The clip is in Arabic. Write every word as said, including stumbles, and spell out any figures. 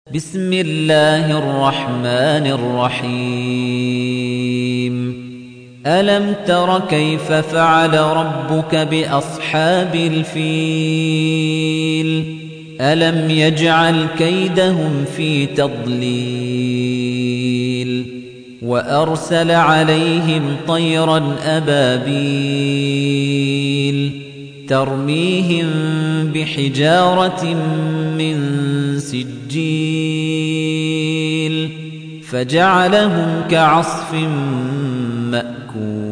بسم الله الرحمن الرحيم ألم تر كيف فعل ربك بأصحاب الفيل ألم يجعل كيدهم في تضليل وأرسل عليهم طيرا أبابيل ترميهم بحجارة من سجيل فجعلهم كعصف مأكول